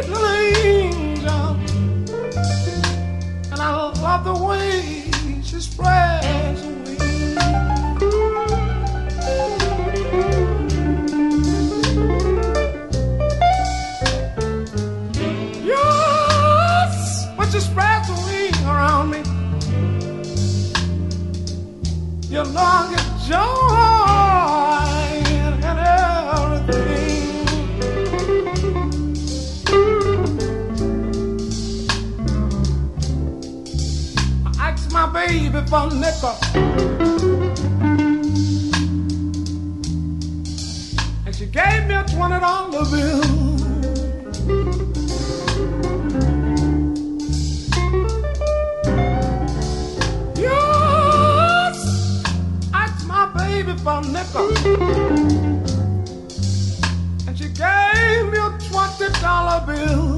little angel, and I love the way she spreads her wings. Yes, when she spreads her wings around me, you know I get joy and everything. I asked my baby for a nickel, and she gave me a $20 bill. Baby for a nickel, and she gave me a $20 bill.